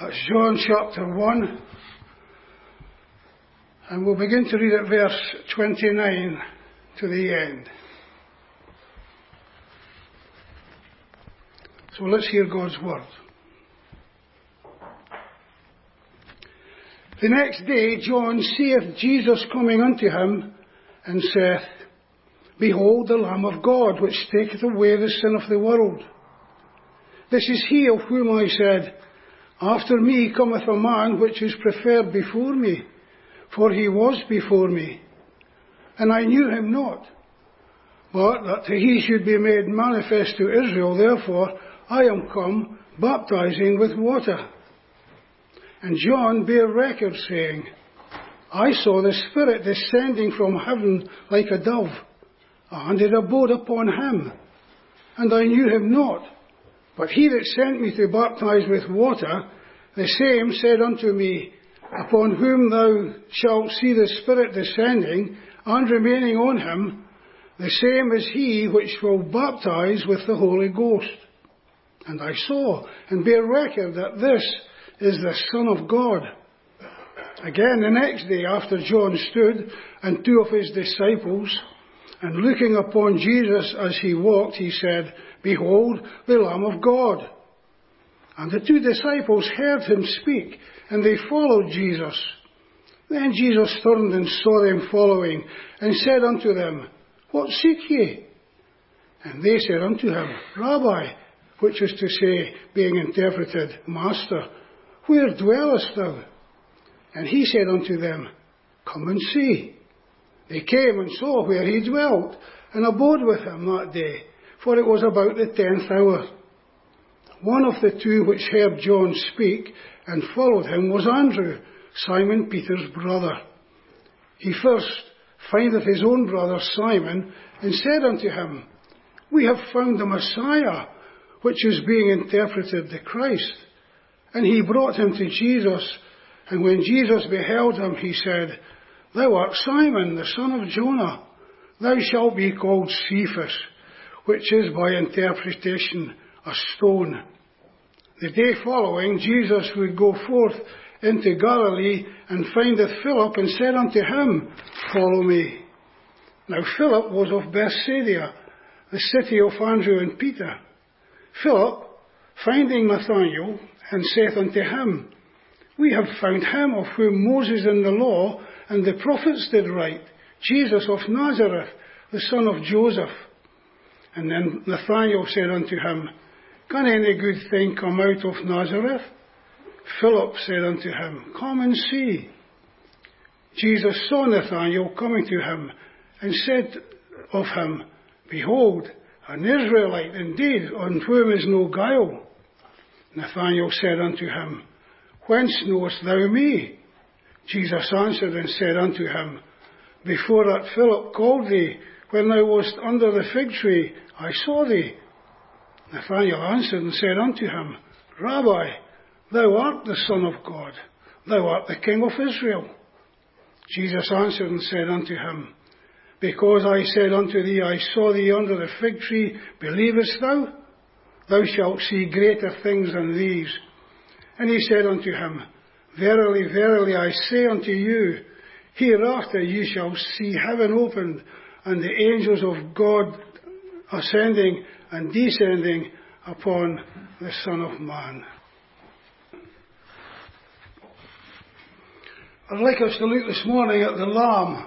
That's John chapter 1. And we'll begin to read at verse 29 to the end. So let's hear God's word. The next day John seeth Jesus coming unto him, and saith, Behold the Lamb of God, which taketh away the sin of the world. This is he of whom I said, After me cometh a man which is preferred before me, for he was before me. And I knew him not. But that he should be made manifest to Israel, therefore I am come, baptizing with water. And John bare record, saying, I saw the Spirit descending from heaven like a dove, and it abode upon him. And I knew him not. But he that sent me to baptize with water, the same said unto me, Upon whom thou shalt see the Spirit descending and remaining on him, the same is he which will baptize with the Holy Ghost. And I saw and bear record that this is the Son of God. Again the next day after John stood, and two of his disciples, and looking upon Jesus as he walked, he said, Behold the Lamb of God. And the two disciples heard him speak, and they followed Jesus. Then Jesus turned and saw them following, and said unto them, What seek ye? And they said unto him, Rabbi, which is to say, being interpreted, Master, where dwellest thou? And he said unto them, Come and see. They came and saw where he dwelt, and abode with him that day, for it was about the 10th hour. One of the two which heard John speak and followed him was Andrew, Simon Peter's brother. He first findeth his own brother Simon, and said unto him, We have found the Messiah, which is being interpreted the Christ. And he brought him to Jesus, and when Jesus beheld him, he said, Thou art Simon, the son of Jonah. Thou shalt be called Cephas, which is by interpretation a stone. The day following, Jesus would go forth into Galilee, and findeth Philip, and said unto him, Follow me. Now Philip was of Bethsaida, the city of Andrew and Peter. Philip, finding Nathanael, and saith unto him, We have found him of whom Moses in the law and the prophets did write, Jesus of Nazareth, the son of Joseph. And then Nathanael said unto him, Can any good thing come out of Nazareth? Philip said unto him, Come and see. Jesus saw Nathanael coming to him, and said of him, Behold, an Israelite indeed, on whom is no guile. Nathanael said unto him, Whence knowest thou me? Jesus answered and said unto him, Before that Philip called thee, when thou wast under the fig tree, I saw thee. Nathanael answered and said unto him, Rabbi, thou art the Son of God, thou art the King of Israel. Jesus answered and said unto him, Because I said unto thee, I saw thee under the fig tree, believest thou? Thou shalt see greater things than these. And he said unto him, Verily, verily, I say unto you, hereafter ye shall see heaven opened, and the angels of God ascending and descending upon the Son of Man. I'd like us to look this morning at the Lamb,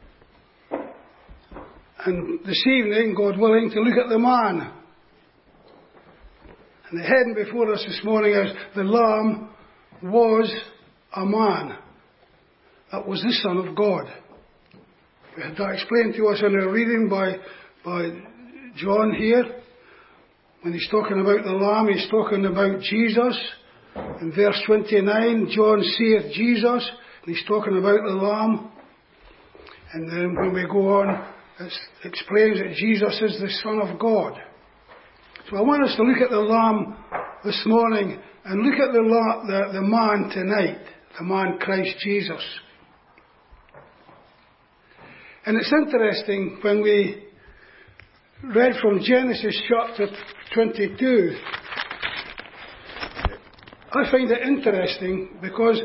and this evening, God willing, to look at the man. And the heading before us this morning is, The Lamb was a man. That was the Son of God. We had that explained to us in a reading by John here. When he's talking about the Lamb, he's talking about Jesus. In verse 29, John seeth Jesus, and he's talking about the Lamb. And then when we go on, it explains that Jesus is the Son of God. So I want us to look at the Lamb this morning, and look at the man tonight, the man Christ Jesus. And it's interesting when we read from Genesis chapter 22, I find it interesting because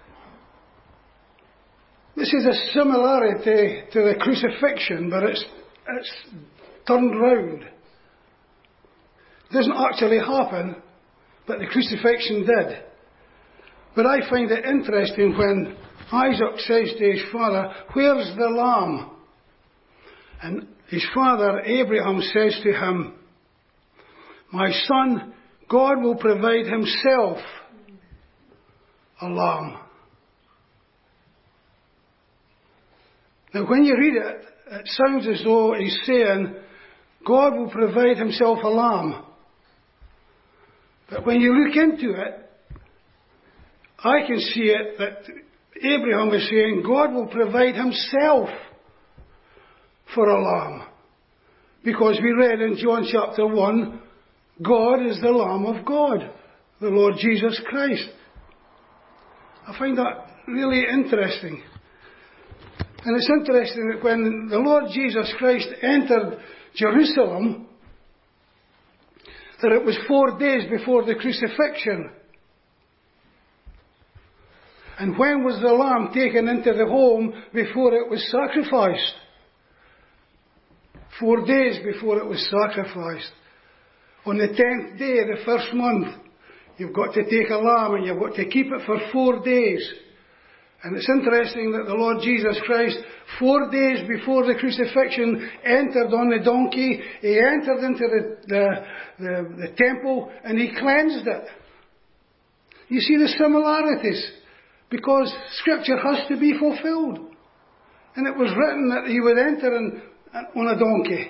this is a similarity to the crucifixion, but it's turned round. It doesn't actually happen, but the crucifixion did. But I find it interesting when Isaac says to his father, "Where's the lamb?" And his father, Abraham, says to him, "My son, God will provide himself a lamb." Now when you read it, it sounds as though he's saying, God will provide himself a lamb. But when you look into it, I can see it that Abraham is saying, God will provide himself for a lamb. Because we read in John chapter 1, God is the Lamb of God, the Lord Jesus Christ. I find that really interesting. And it's interesting that when the Lord Jesus Christ entered Jerusalem, that it was 4 days before the crucifixion. And when was the lamb taken into the home before it was sacrificed? 4 days before it was sacrificed. On the 10th day of the first month, you've got to take a lamb and you've got to keep it for 4 days. And it's interesting that the Lord Jesus Christ, 4 days before the crucifixion, entered on the donkey. He entered into the temple and he cleansed it. You see the similarities, because Scripture has to be fulfilled. And it was written that he would enter on a donkey.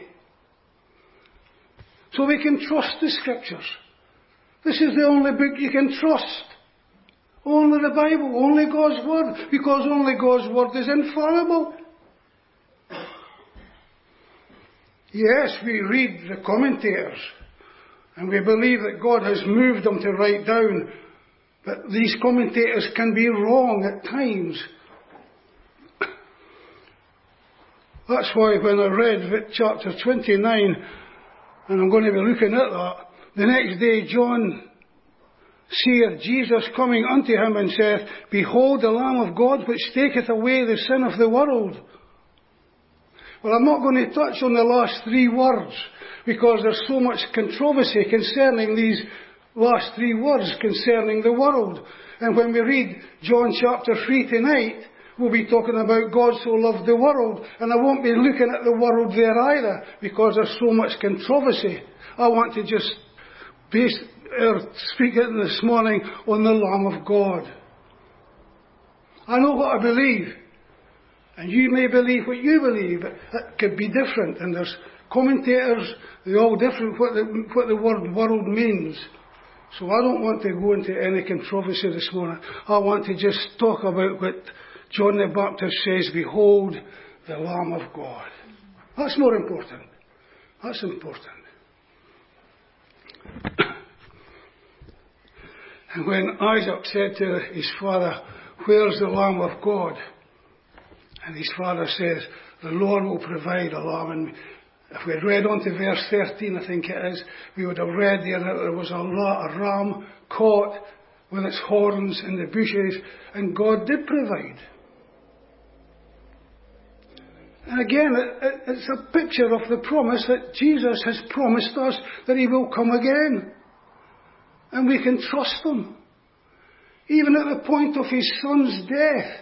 So we can trust the Scriptures. This is the only book you can trust. Only the Bible, only God's Word, because only God's Word is infallible. Yes, we read the commentators, and we believe that God has moved them to write down, but these commentators can be wrong at times. That's why when I read chapter 29, and I'm going to be looking at that, the next day John seeth Jesus coming unto him and saith, Behold the Lamb of God which taketh away the sin of the world. Well, I'm not going to touch on the last 3 words, because there's so much controversy concerning these last 3 words concerning the world. And when we read John chapter 3 tonight, we'll be talking about God so loved the world, and I won't be looking at the world there either, because there's so much controversy. I want to just speak it this morning on the Lamb of God. I know what I believe, and you may believe what you believe. It could be different, and there's commentators, they're all different what the word world means. So I don't want to go into any controversy this morning. I want to just talk about what John the Baptist says, Behold the Lamb of God. That's more important. That's important. And when Isaac said to his father, Where's the Lamb of God? And his father says, The Lord will provide a lamb. And if we had read on to verse 13, I think it is, we would have read there that there was a ram caught with its horns in the bushes, and God did provide. And again, it's a picture of the promise that Jesus has promised us that he will come again. And we can trust him. Even at the point of his son's death.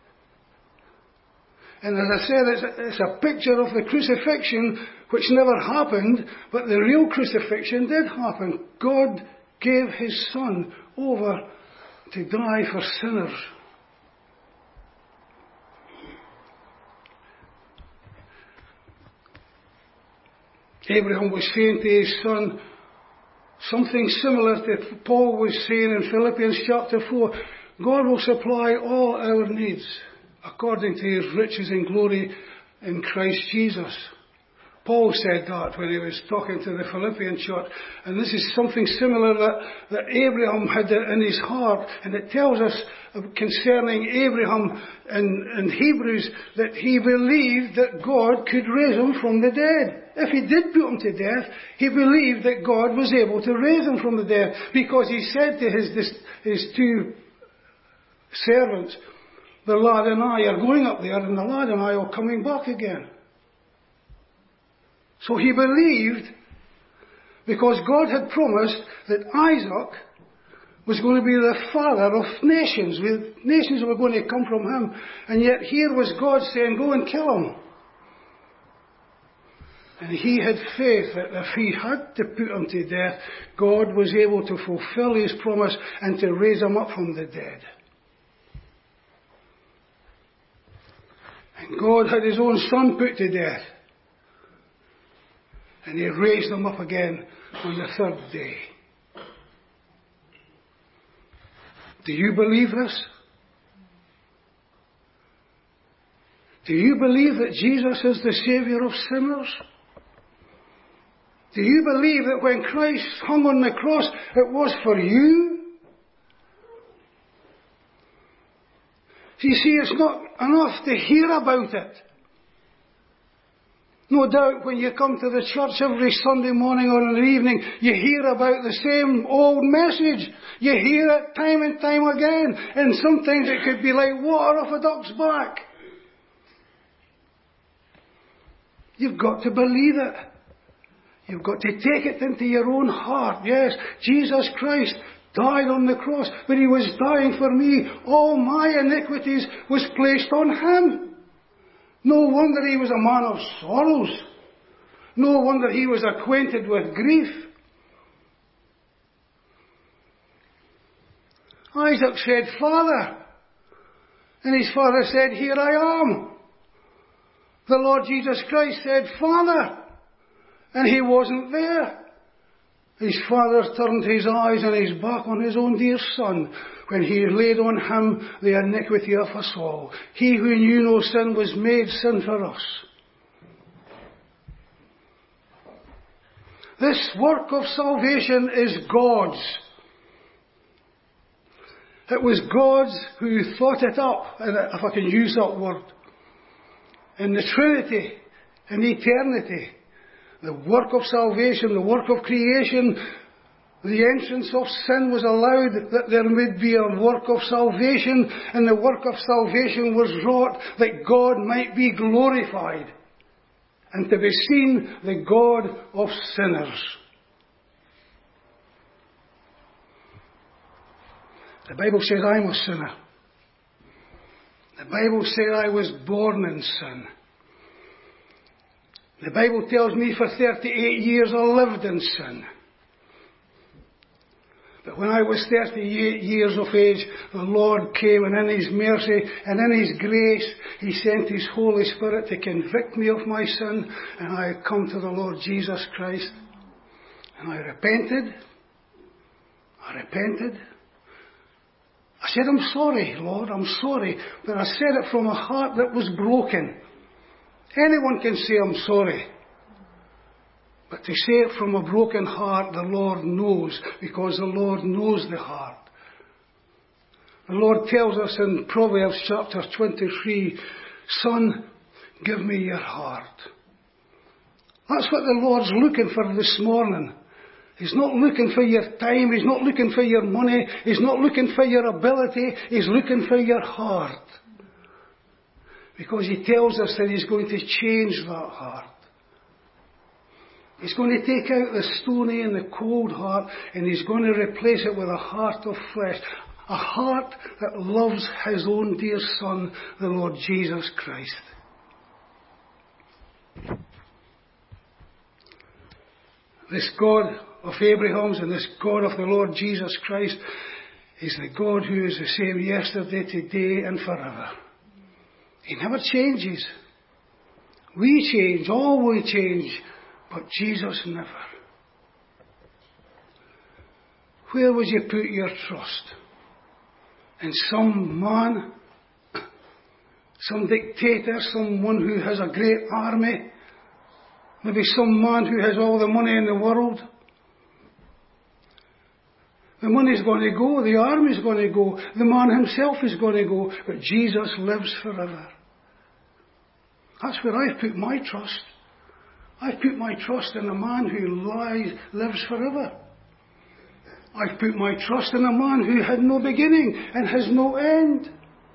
And as I said, it's a picture of the crucifixion, which never happened, but the real crucifixion did happen. God gave his son over to die for sinners. Abraham was saying to his son something similar to Paul was saying in Philippians chapter 4. God will supply all our needs according to his riches and glory in Christ Jesus. Paul said that when he was talking to the Philippian church, and this is something similar that Abraham had in his heart, and it tells us concerning Abraham in Hebrews that he believed that God could raise him from the dead. If he did put him to death, he believed that God was able to raise him from the dead, because he said to his two servants, the lad and I are going up there, and the lad and I are coming back again. So he believed, because God had promised that Isaac was going to be the father of nations. Nations were going to come from him. And yet here was God saying, go and kill him. And he had faith that if he had to put him to death, God was able to fulfill his promise and to raise him up from the dead. And God had his own son put to death. And he raised him up again on the third day. Do you believe this? Do you believe that Jesus is the Saviour of sinners? Do you believe that when Christ hung on the cross, it was for you? You see, it's not enough to hear about it. No doubt when you come to the church every Sunday morning or in the evening, you hear about the same old message. You hear it time and time again. And sometimes it could be like water off a duck's back. You've got to believe it. You've got to take it into your own heart. Yes, Jesus Christ died on the cross, but he was dying for me. All my iniquities was placed on him. No wonder he was a man of sorrows. No wonder he was acquainted with grief. Isaac said, Father. And his father said, Here I am. The Lord Jesus Christ said, Father. And he wasn't there. His father turned his eyes and his back on his own dear son when he laid on him the iniquity of us all. He who knew no sin was made sin for us. This work of salvation is God's. It was God's who thought it up, if I can use that word. In the Trinity, in eternity, the work of salvation, the work of creation, the entrance of sin was allowed that there would be a work of salvation, and the work of salvation was wrought that God might be glorified and to be seen the God of sinners. The Bible says I'm a sinner. The Bible says I was born in sin. The Bible tells me for 38 years I lived in sin. But when I was 38 years of age, the Lord came, and in his mercy and in his grace, he sent his Holy Spirit to convict me of my sin, and I had come to the Lord Jesus Christ. And I repented. I said, I'm sorry, Lord, I'm sorry. But I said it from a heart that was broken. Anyone can say I'm sorry. But to say it from a broken heart, the Lord knows, because the Lord knows the heart. The Lord tells us in Proverbs chapter 23, Son, give me your heart. That's what the Lord's looking for this morning. He's not looking for your time. He's not looking for your money. He's not looking for your ability. He's looking for your heart. Because he tells us that he's going to change that heart. He's going to take out the stony and the cold heart, and he's going to replace it with a heart of flesh. A heart that loves his own dear Son, the Lord Jesus Christ. This God of Abraham's and this God of the Lord Jesus Christ is the God who is the same yesterday, today and forever. He never changes. We change, all we change, but Jesus never. Where would you put your trust? In some man, some dictator, someone who has a great army, Maybe some man who has all the money in the world. The money's going to go, the army's going to go, the man himself is going to go, but Jesus lives forever. That's where I've put my trust. I've put my trust in a man who lives forever. I've put my trust in a man who had no beginning and has no end.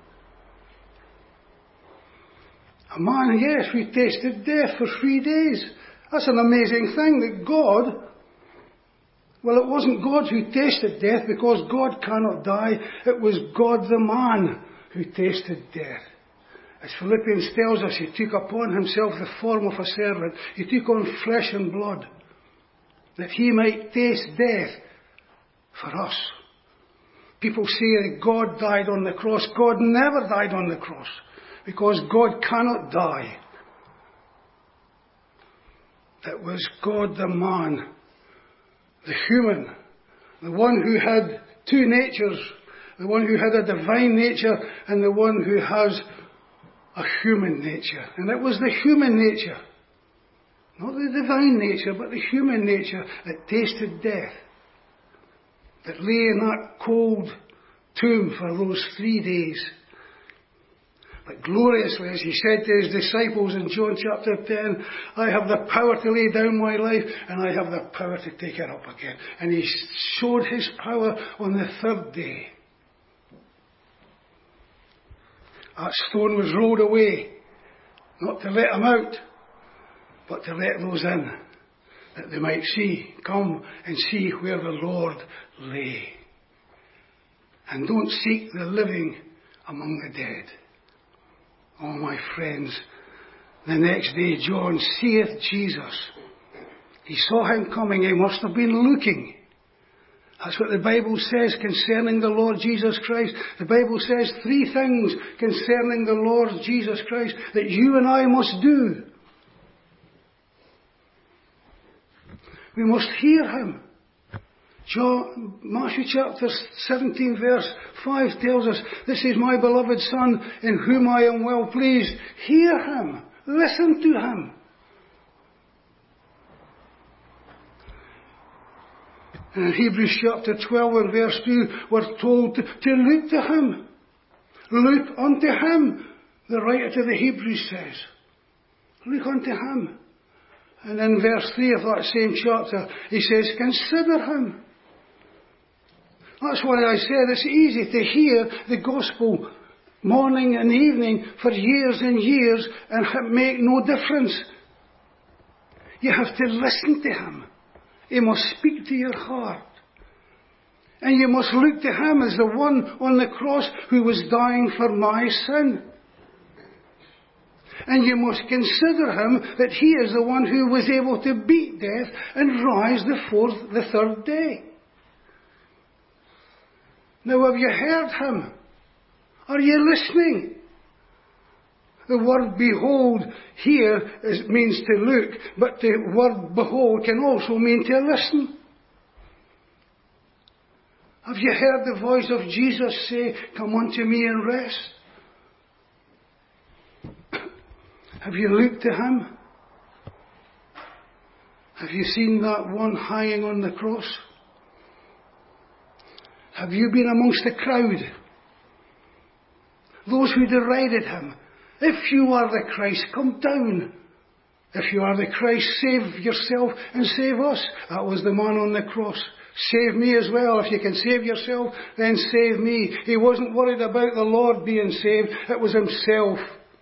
A man, yes, who tasted death for 3 days. That's an amazing thing that God, well, it wasn't God who tasted death, because God cannot die. It was God the man who tasted death. As Philippians tells us, he took upon himself the form of a servant. He took on flesh and blood, that he might taste death for us. People say that God died on the cross. God never died on the cross, because God cannot die. That was God the man, the human, the one who had two natures, the one who had a divine nature and the one who has a human nature. And it was the human nature, not the divine nature, but the human nature that tasted death, that lay in that cold tomb for those 3 days. But gloriously, as he said to his disciples in John chapter 10, I have the power to lay down my life, and I have the power to take it up again. And he showed his power on the third day. That stone was rolled away, not to let them out, but to let those in, that they might come and see where the Lord lay. And don't seek the living among the dead. Oh, my friends, the next day John seeth Jesus. He saw him coming. He must have been looking. That's what the Bible says concerning the Lord Jesus Christ. The Bible says 3 things concerning the Lord Jesus Christ that you and I must do. We must hear him. Matthew chapter 17 verse 5 tells us, this is my beloved Son in whom I am well pleased. Hear him. Listen to him. In Hebrews chapter 12 and verse 2, we're told to look to him. Look unto him, the writer to the Hebrews says. Look unto him. And in verse 3 of that same chapter, he says, consider him. That's why I said it's easy to hear the gospel morning and evening for years and years and make no difference. You have to listen to him. He must speak to your heart. And you must look to him as the one on the cross who was dying for my sin. And you must consider him that he is the one who was able to beat death and rise the third day. Now, have you heard him? Are you listening? The word behold here means to look, but the word behold can also mean to listen. Have you heard the voice of Jesus say, come unto me and rest? Have you looked to him? Have you seen that one hanging on the cross? Have you been amongst the crowd? Those who derided him. If you are the Christ, come down. If you are the Christ, save yourself and save us. That was the man on the cross. Save me as well. If you can save yourself, then save me. He wasn't worried about the Lord being saved. It was himself.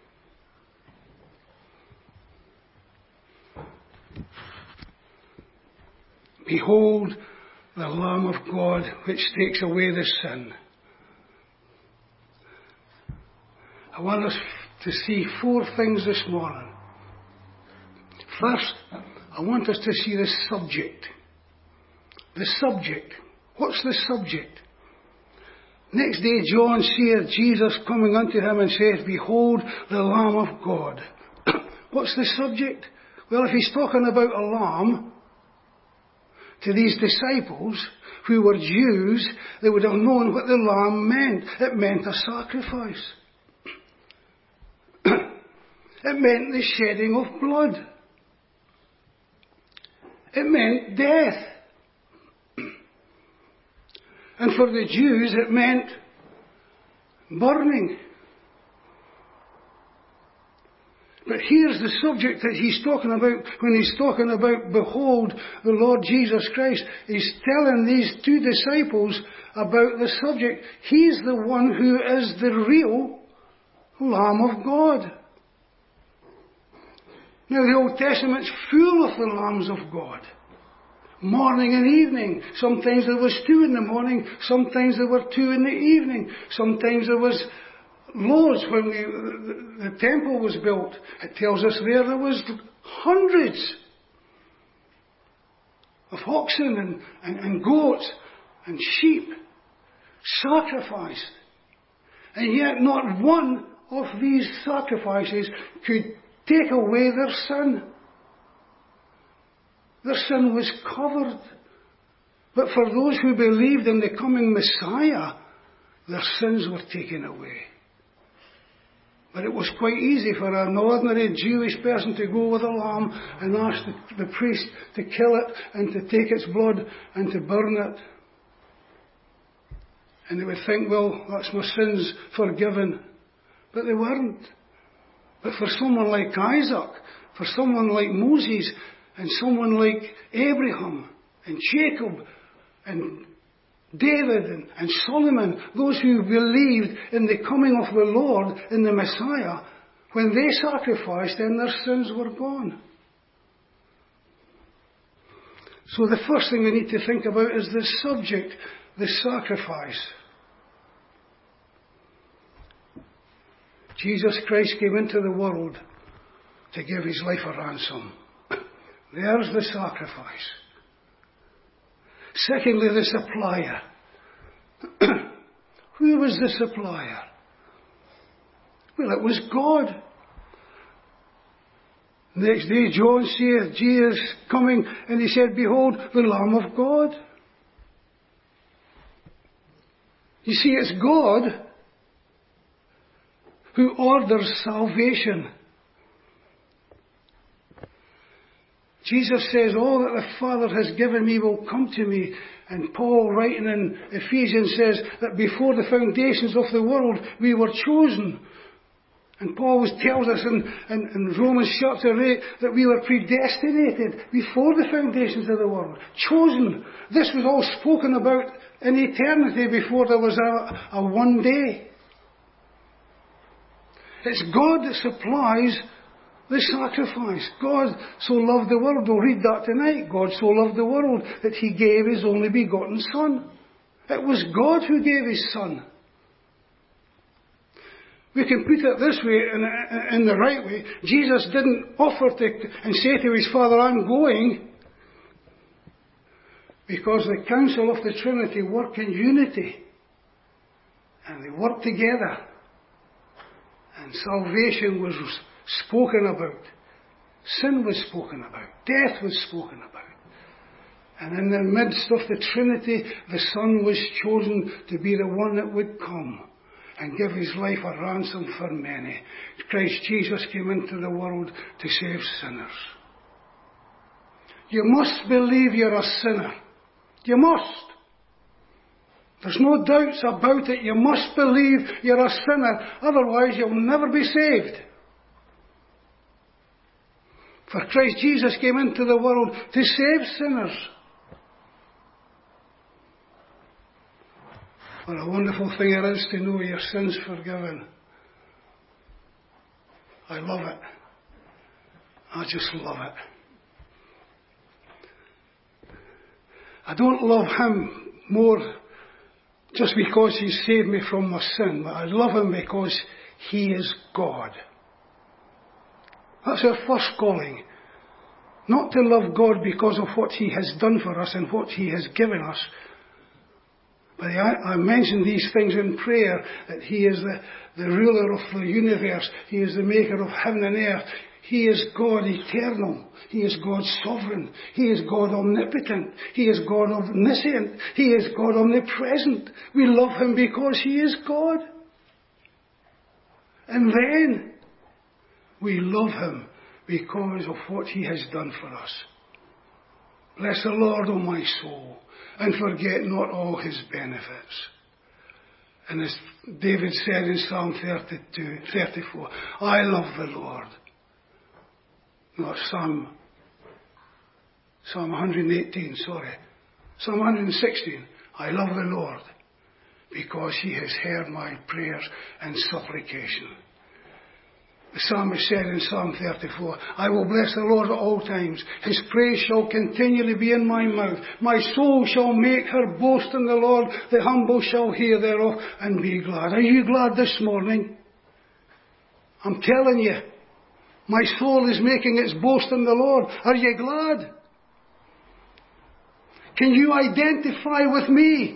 Behold the Lamb of God which takes away the sin. I want us to see 4 things this morning. First, I want us to see the subject. The subject. What's the subject? Next day John seeth Jesus coming unto him and saith, behold the Lamb of God. What's the subject? Well, if he's talking about a lamb, to these disciples who were Jews, they would have known what the lamb meant. It meant a sacrifice. It meant the shedding of blood. It meant death. And for the Jews it meant burning. But here's the subject that he's talking about when he's talking about, behold, the Lord Jesus Christ. He's telling these two disciples about the subject. He's the one who is the real Lamb of God. Now the Old Testament's full of the Lambs of God. Morning and evening. Sometimes there was 2 in the morning. Sometimes there were 2 in the evening. Sometimes there was loads when the temple was built. It tells us there was hundreds of oxen and goats and sheep sacrificed. And yet not one of these sacrifices could take away their sin. Their sin was covered. But for those who believed in the coming Messiah, their sins were taken away. But it was quite easy for an ordinary Jewish person to go with a lamb and ask the priest to kill it and to take its blood and to burn it. And they would think, well, that's my sins forgiven. But they weren't. But for someone like Isaac, for someone like Moses, and someone like Abraham, and Jacob, and David, and Solomon, those who believed in the coming of the Lord, in the Messiah, when they sacrificed, then their sins were gone. So the first thing we need to think about is the subject, the sacrifice. Jesus Christ came into the world to give his life a ransom. There's the sacrifice. Secondly, the supplier. Who was the supplier? Well, it was God. Next day, John saith, Jesus coming, and he said, behold, the Lamb of God. You see, it's God who orders salvation. Jesus says, all that the Father has given me will come to me. And Paul, writing in Ephesians, says that before the foundations of the world, we were chosen. And Paul tells us in Romans chapter 8 that we were predestinated before the foundations of the world. Chosen. This was all spoken about in eternity before there was a one day. It's God that supplies the sacrifice. God so loved the world. We'll read that tonight. God so loved the world that he gave his only begotten Son. It was God who gave his Son. We can put it this way, in the right way. Jesus didn't offer to and say to his Father, I'm going, because the council of the Trinity work in unity. And they work together. And salvation was spoken about. Sin was spoken about. Death was spoken about. And in the midst of the Trinity, the Son was chosen to be the one that would come and give his life a ransom for many. Christ Jesus came into the world to save sinners. You must believe you're a sinner. You must. There's no doubts about it. You must believe you're a sinner. Otherwise you'll never be saved. For Christ Jesus came into the world to save sinners. What a wonderful thing it is to know your sins forgiven. I love it. I just love it. I don't love him more just because he saved me from my sin, but I love him because he is God. That's our first calling. Not to love God because of what he has done for us and what he has given us. But I mentioned these things in prayer, that he is the ruler of the universe. He is the maker of heaven and earth. He is God eternal. He is God sovereign. He is God omnipotent. He is God omniscient. He is God omnipresent. We love him because he is God. And then we love him because of what he has done for us. Bless the Lord, O my soul, and forget not all his benefits. And as David said in Psalm 34, I love the Lord. Not Psalm 118, sorry. Psalm 116, I love the Lord because he has heard my prayers and supplication. The psalmist said in Psalm 34, I will bless the Lord at all times. His praise shall continually be in my mouth. My soul shall make her boast in the Lord. The humble shall hear thereof and be glad. Are you glad this morning? I'm telling you, my soul is making its boast in the Lord. Are you glad? Can you identify with me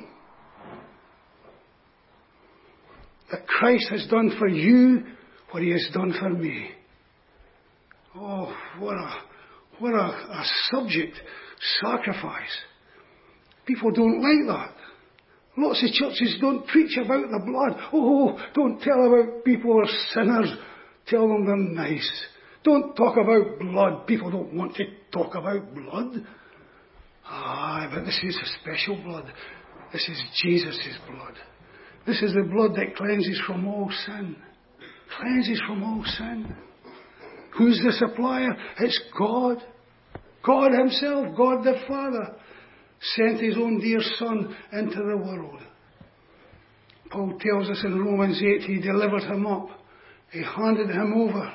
that Christ has done for you what he has done for me? Oh, what a subject. Sacrifice. People don't like that. Lots of churches don't preach about the blood. Oh, don't tell about people are sinners. Tell them they're nice. Don't talk about blood. People don't want to talk about blood. But this is a special blood. This is Jesus' blood. This is the blood that cleanses from all sin. Cleanses from all sin. Who's the supplier? It's God. God himself, God the Father, sent his own dear Son into the world. Paul tells us in Romans 8, he delivered him up. He handed him over.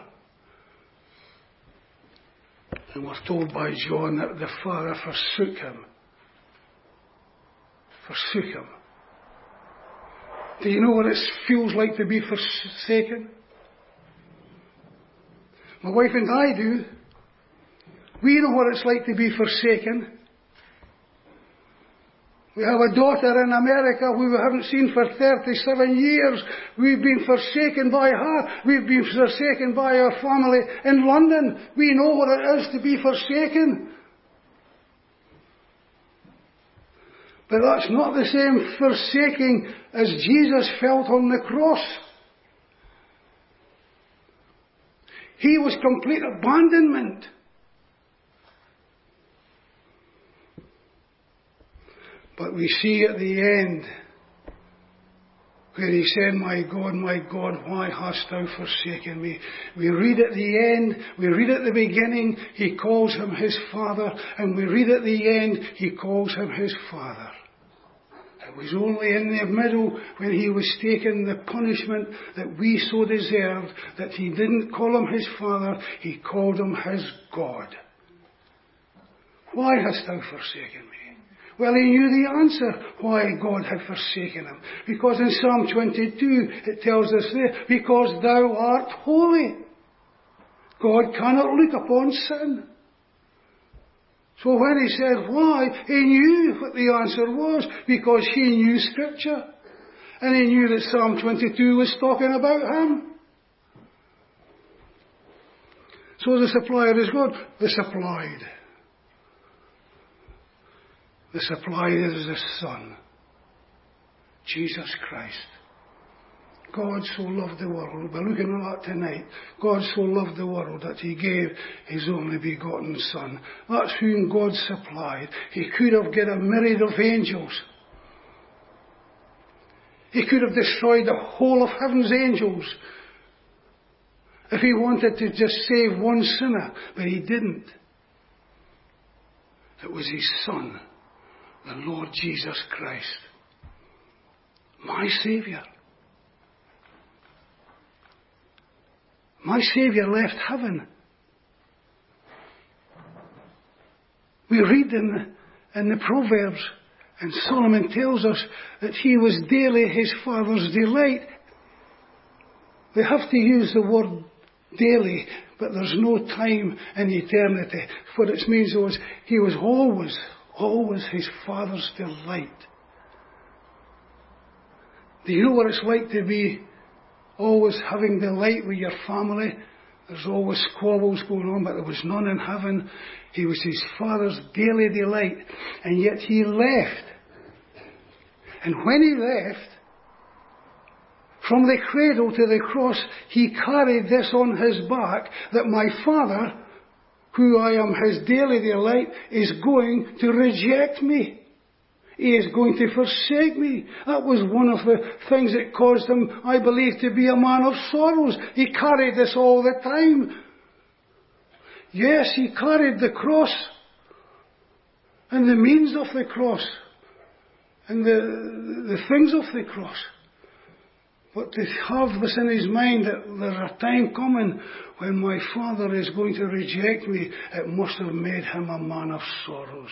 And we're told by John that the Father forsook him. Forsook him. Do you know what it feels like to be forsaken? My wife and I do. We know what it's like to be forsaken. We have a daughter in America who we haven't seen for 37 years. We've been forsaken by her. We've been forsaken by our family in London. We know what it is to be forsaken. But that's not the same forsaking as Jesus felt on the cross. He was complete abandonment. But we see at the end where he said, my God, why hast thou forsaken me? We read at the end, we read at the beginning, he calls him his Father, and we read at the end, he calls him his Father. It was only in the middle when he was taking the punishment that we so deserved that he didn't call him his Father, he called him his God. Why hast thou forsaken me? Well, he knew the answer why God had forsaken him. Because in Psalm 22 it tells us there, because thou art holy. God cannot look upon sin. So when he said why, he knew what the answer was, because he knew Scripture. And he knew that Psalm 22 was talking about him. So the supplier is God. The supplied. The supplier is the Son, Jesus Christ. God so loved the world. We're looking at that tonight. God so loved the world that he gave his only begotten Son. That's whom God supplied. He could have got a myriad of angels. He could have destroyed the whole of heaven's angels if he wanted to just save one sinner, but he didn't. It was his Son, the Lord Jesus Christ, my Saviour. My Saviour left heaven. We read in the Proverbs, and Solomon tells us that he was daily his Father's delight. We have to use the word daily, but there's no time in eternity. What it means was he was always his Father's delight. Do you know what it's like to be always having delight with your family? There's always squabbles going on, but there was none in heaven. He was his Father's daily delight, and yet he left. And when he left, from the cradle to the cross, he carried this on his back, that my Father who I am his daily delight, is going to reject me. He is going to forsake me. That was one of the things that caused him, I believe, to be a man of sorrows. He carried this all the time. Yes, he carried the cross and the means of the cross and the things of the cross. But to have this in his mind that there's a time coming when my Father is going to reject me, it must have made him a man of sorrows.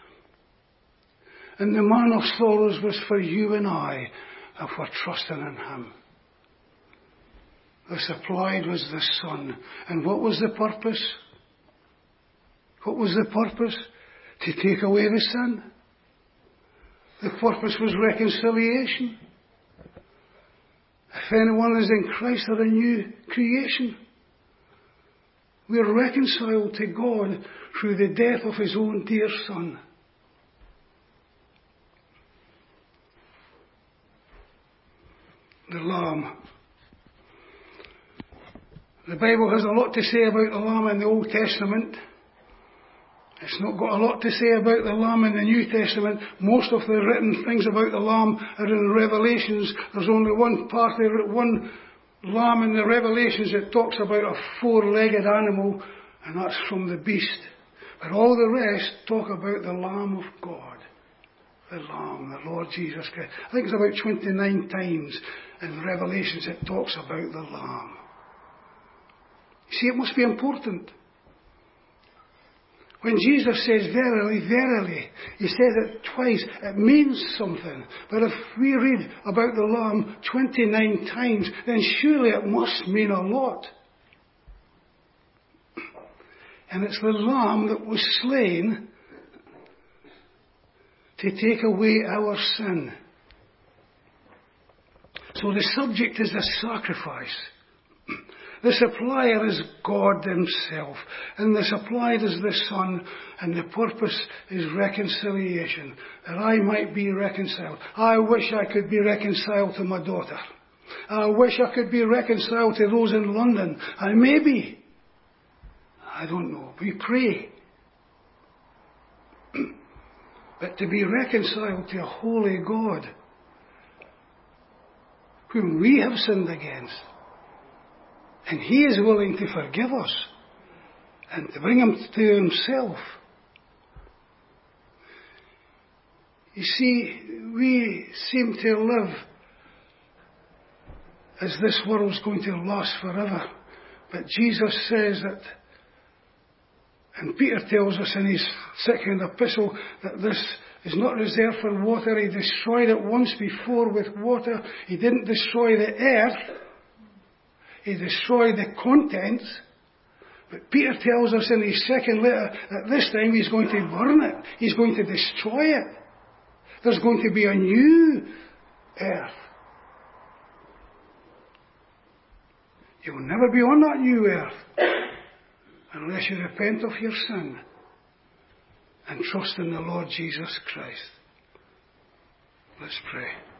And the man of sorrows was for you and I, if we're trusting in him. The supplied was the Son. And what was the purpose? What was the purpose? To take away the sin. The purpose was reconciliation. If anyone is in Christ, they're a new creation. We are reconciled to God through the death of his own dear Son. The Lamb. The Bible has a lot to say about the Lamb in the Old Testament. It's not got a lot to say about the Lamb in the New Testament. Most of the written things about the Lamb are in Revelations. There's only one Lamb in the Revelations that talks about a four-legged animal, and that's from the beast. But all the rest talk about the Lamb of God. The Lamb, the Lord Jesus Christ. I think it's about 29 times in Revelations it talks about the Lamb. You see, it must be important. When Jesus says verily, verily, he says it twice. It means something. But if we read about the Lamb 29 times, then surely it must mean a lot. And it's the Lamb that was slain to take away our sin. So the subject is the sacrifice. The supplier is God himself, and the supplied is the Son, and the purpose is reconciliation, that I might be reconciled. I wish I could be reconciled to my daughter. I wish I could be reconciled to those in London, and maybe, I don't know, we pray. But to be reconciled to a holy God, whom we have sinned against, and he is willing to forgive us and to bring him to himself. You see, we seem to live as this world's going to last forever. But Jesus says that, and Peter tells us in his second epistle, that this is not reserved for water. He destroyed it once before with water. He didn't destroy the earth. He destroyed the contents. But Peter tells us in his second letter that this time he's going to burn it. He's going to destroy it. There's going to be a new earth. You will never be on that new earth unless you repent of your sin and trust in the Lord Jesus Christ. Let's pray.